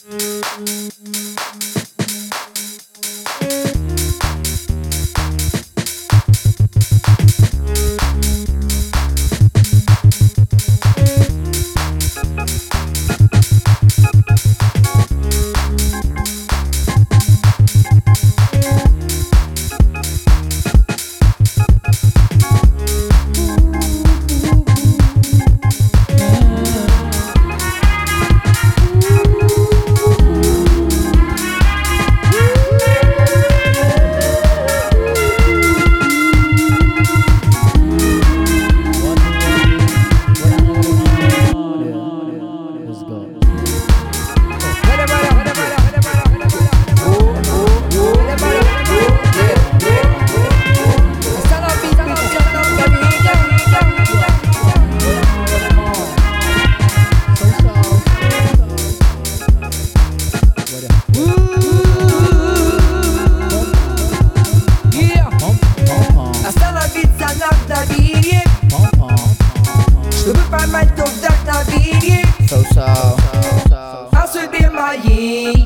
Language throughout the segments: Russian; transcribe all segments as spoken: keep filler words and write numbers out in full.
Чтобы поймать то вдохновение So, so, so. о судьбе моей,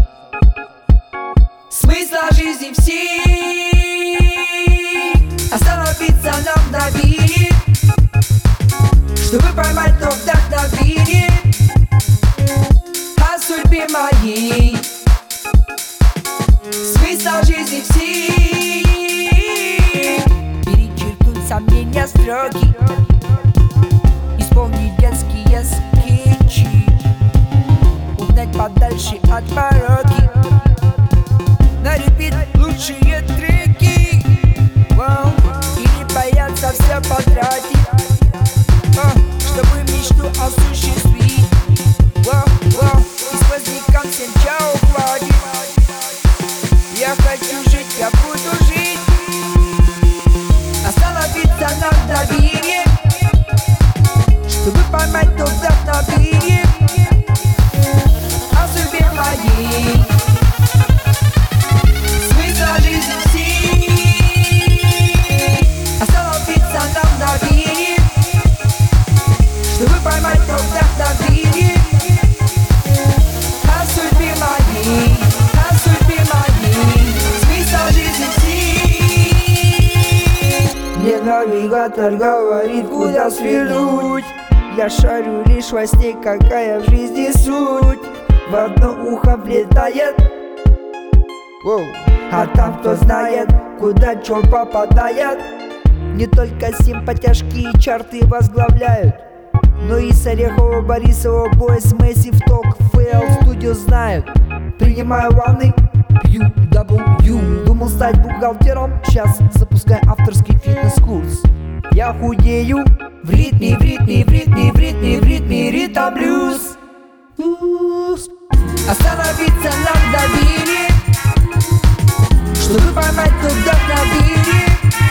смысла жизни всей. Остановиться на мгновение, чтобы поймать то вдохновение о судьбе моей, смысла жизни всей. Перечеркнуть сомнения строки, исполнить детские скетчи, угнать подальше от пороки, на репит лучшие треки, вау, и не бояться все потратить, вау, чтобы мечту осуществить, вау, вау, и сквозникам всем чао хватит. Я хочу жить, я буду жить, остановиться на мгновение, чтобы поймать то вдохновение о судьбе моей, смысла жизни всей. Остановиться на мгновение, чтобы поймать то вдохновение о судьбе моей, о судьбе моей, смысла жизни всей. Мне навигатор говорит, куда свернуть. Я шарю лишь во сне, какая в жизни суть. В одно ухо влетает, воу. А там кто знает, куда чё попадает. Не только симпатяшки и чарты возглавляют, но и с Орехова, Борисова, Бойс, Месси в ток, ФЛ студию знают. Принимаю ванны, пью дабл ю. Думал стать бухгалтером, сейчас запускаю авторский фитнес-курс. Я худею в ритме, в ритме, в ритме, в ритме, в ритме, ритм блюз. Остановиться на мгновение, чтобы поймать то вдохновение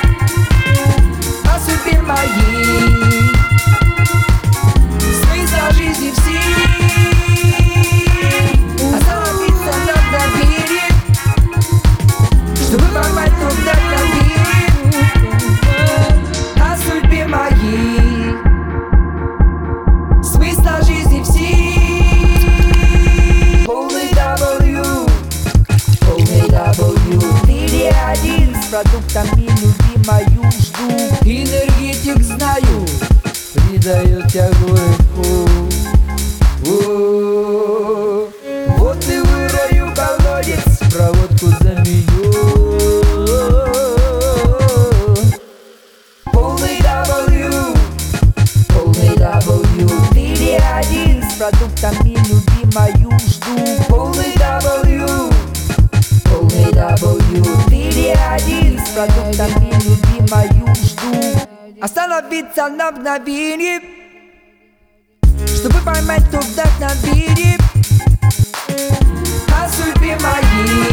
о судьбе моей, смысла жизни всей. Остановиться на мгновение, чтобы поймать то вдохновение о судьбе моей, смысла жизни всей. Полный W, полный W. Ты один с продуктами любимою жду. Энергетик знаю, придает тягу легко. Вот и вырою колодец, проводку заменю. Полный W, полный W. Ты один с продуктами любимою жду. Полный W, полный W. Ты один с продуктами любимою жду. Остановиться на мгновение, чтобы поймать то вдохновение о судьбе моей,